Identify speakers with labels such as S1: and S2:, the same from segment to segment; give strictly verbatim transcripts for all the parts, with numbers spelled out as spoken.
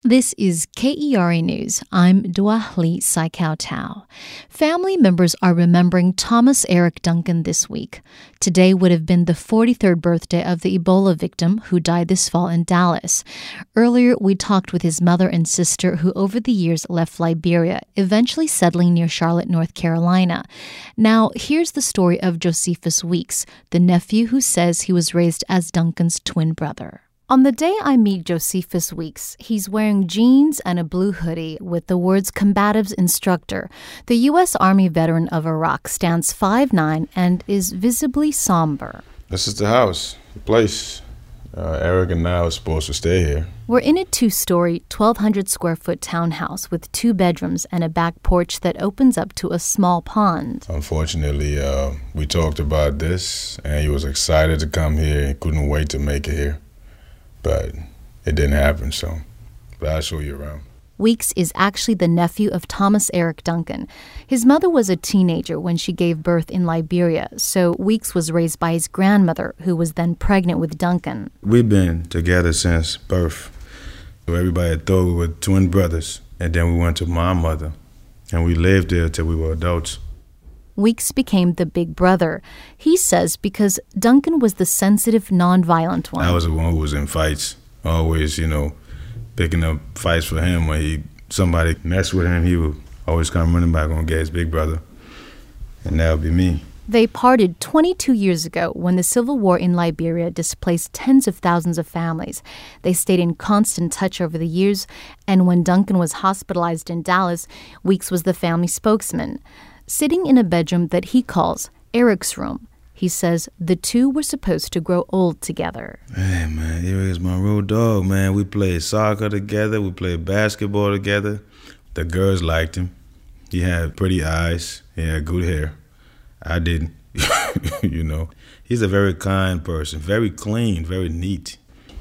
S1: This is K E R A News. I'm Dua Lee Saikau Tao. Family members are remembering Thomas Eric Duncan this week. Today would have been the forty-third birthday of the Ebola victim who died this fall in Dallas. Earlier, we talked with his mother and sister who over the years left Liberia, eventually settling near Charlotte, North Carolina. Now, here's the story of Josephus Weeks, the nephew who says he was raised as Duncan's twin brother. On the day I meet Josephus Weeks, he's wearing jeans and a blue hoodie with the words Combatives Instructor. The U S Army veteran of Iraq stands five nine and is visibly somber.
S2: This is the house, the place. Uh, Eric and I are supposed to stay here.
S1: We're in a two-story, twelve hundred square foot townhouse with two bedrooms and a back porch that opens up to a small pond.
S2: Unfortunately, uh, we talked about this, and he was excited to come here. He couldn't wait to make it here. But it didn't happen, so but I'll show you around.
S1: Weeks is actually the nephew of Thomas Eric Duncan. His mother was a teenager when she gave birth in Liberia, so Weeks was raised by his grandmother, who was then pregnant with Duncan.
S2: We've been together since birth. So everybody thought we were twin brothers, and then we went to my mother, and we lived there till we were adults.
S1: Weeks became the big brother. He says because Duncan was the sensitive, nonviolent one.
S2: I was the one who was in fights, always, you know, picking up fights for him. When he somebody messed with him, he would always come running back and get his big brother, and that would be me.
S1: They parted twenty-two years ago when the civil war in Liberia displaced tens of thousands of families. They stayed in constant touch over the years, and when Duncan was hospitalized in Dallas, Weeks was the family spokesman. Sitting in a bedroom that he calls Eric's room, he says the two were supposed to grow old together.
S2: Hey, man, Eric is my road dog, man. We played soccer together. We played basketball together. The girls liked him. He had pretty eyes. He had good hair. I didn't, you know. He's a very kind person, very clean, very neat.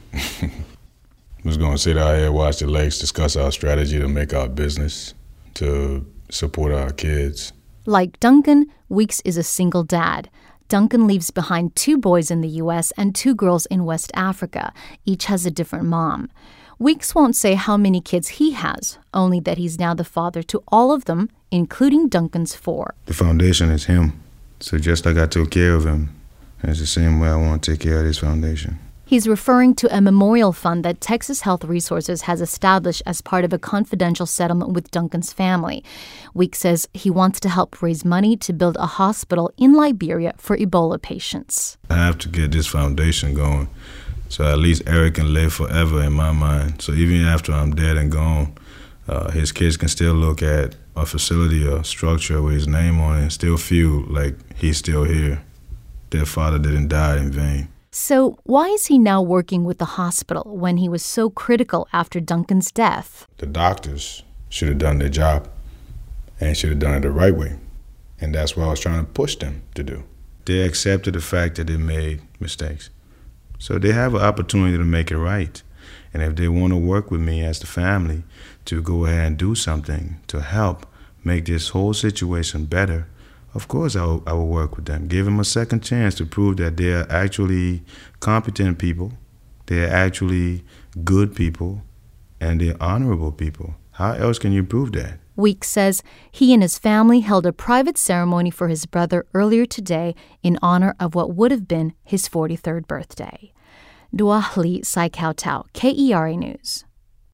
S2: I was going to sit out here, watch the lakes, discuss our strategy to make our business, to support our kids.
S1: Like Duncan, Weeks is a single dad. Duncan leaves behind two boys in the U S and two girls in West Africa. Each has a different mom. Weeks won't say how many kids he has, only that he's now the father to all of them, including Duncan's four.
S2: The foundation is him. So just like I took care of him, it's the same way I want to take care of this foundation.
S1: He's referring to a memorial fund that Texas Health Resources has established as part of a confidential settlement with Duncan's family. Weeks says he wants to help raise money to build a hospital in Liberia for Ebola patients.
S2: I have to get this foundation going so at least Eric can live forever in my mind. So even after I'm dead and gone, uh, his kids can still look at a facility or structure with his name on it and still feel like he's still here. Their father didn't die in vain.
S1: So why is he now working with the hospital when he was so critical after Duncan's death?
S2: The doctors should have done their job and should have done it the right way. And that's what I was trying to push them to do. They accepted the fact that they made mistakes. So they have an opportunity to make it right. And if they want to work with me as the family to go ahead and do something to help make this whole situation better, of course I will, I will work with them. Give them a second chance to prove that they are actually competent people, they are actually good people, and they're honorable people. How else can you prove that?
S1: Weeks says he and his family held a private ceremony for his brother earlier today in honor of what would have been his forty-third birthday. Dua Lee Saikau Tao, K E R A News.